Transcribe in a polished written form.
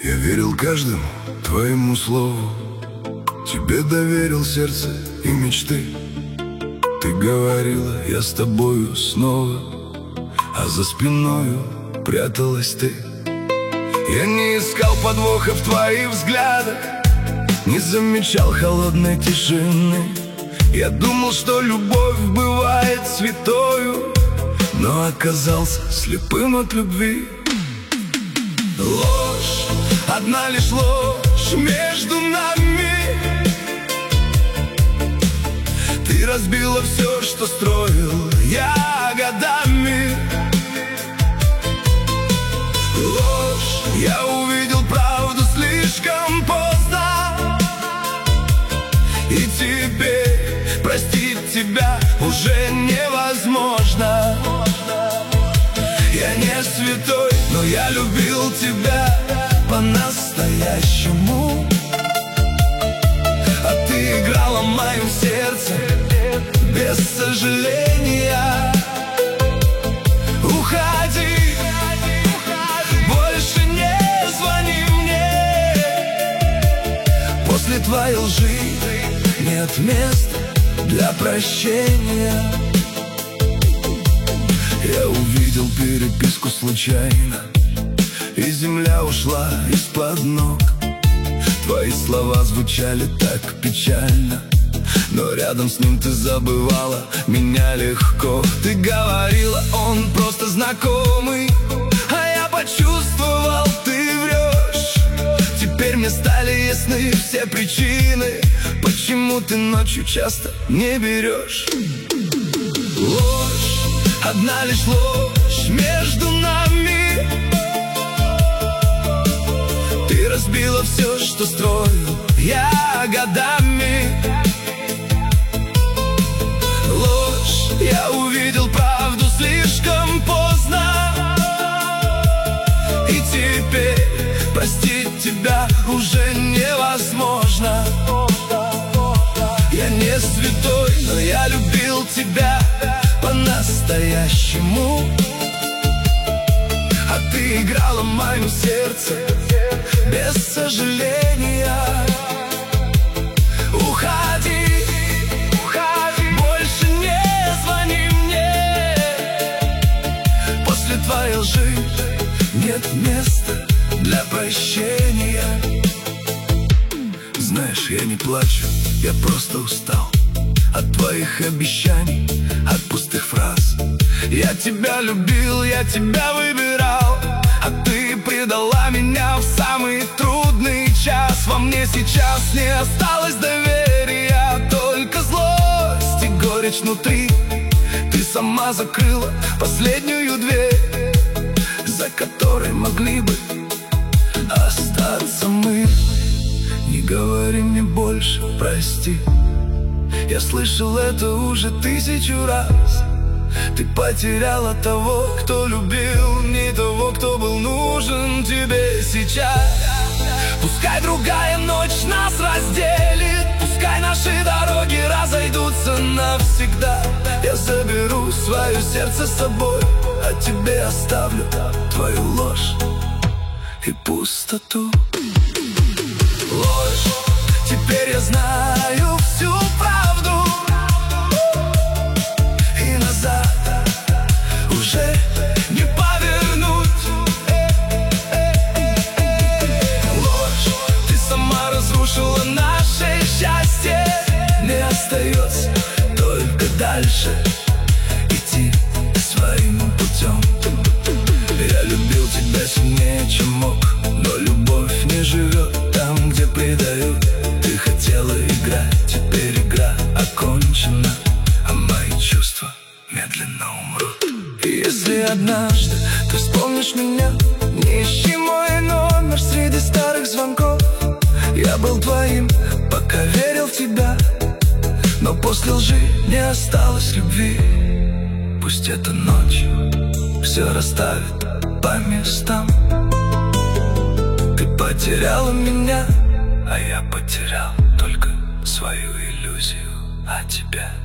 Я верил каждому твоему слову, тебе доверил сердце и мечты. Ты говорила, я с тобою снова, а за спиною пряталась ты. Я не искал подвоха в твоих взглядах, не замечал холодной тишины. Я думал, что любовь бывает святою, но оказался слепым от любви. Ложь, одна лишь ложь между нами. Ты разбила все, что строил я годами. Ложь, я увидел правду слишком поздно, и теперь простить тебя уже невозможно. Я не святой, но я любил тебя по-настоящему, а ты играла моим сердцем без сожаления. Уходи, больше не звони мне. После твоей лжи нет места для прощения. Я увидел переписку случайно, и земля ушла из-под ног. Твои слова звучали так печально, но рядом с ним ты забывала меня легко. Ты говорила, он просто знакомый, а я почувствовал, ты врешь. Теперь мне стали ясны все причины, почему ты ночью часто не берешь. Ложь, одна лишь ложь между нами. Ты разбила все, что строил я годами. Ложь, я увидел правду слишком поздно, и теперь простить тебя уже невозможно. Я не святой, но я любил тебя по-настоящему, а ты играла моим сердцем без сожаления. Уходи, больше не звони мне. После твоей лжи нет места для прощения. Знаешь, я не плачу, я просто устал от твоих обещаний, от пустых фраз. Я тебя любил, я тебя выбирал, а ты предала меня в самый трудный час. Во мне сейчас не осталось доверия, только злость и горечь внутри. Ты сама закрыла последнюю дверь, за которой могли бы остаться мы. Не говори мне больше прости, я слышал это уже 1000 раз. Ты потеряла того, кто любил, не того, кто был нужен тебе сейчас. Пускай другая ночь нас разделит, пускай наши дороги разойдутся навсегда. Я заберу свое сердце с собой, а тебе оставлю твою ложь и пустоту. Ложь, теперь я знаю всю правду, и назад уже не повернуть. Ложь, ты сама разрушила наше счастье. Не остается только дальше идти своим путем. Я любил тебя сильнее, чем мог, но любовь не живет там, где предают. Ты хотела играть, теперь игра окончена, а мои чувства медленно умрут. И если однажды ты вспомнишь меня, не ищи мой номер среди старых звонков. Я был твоим, пока верил в тебя, но после лжи не осталось любви. Пусть эта ночь все расставит по местам. Ты потеряла меня, а я потерял только свою иллюзию о тебе.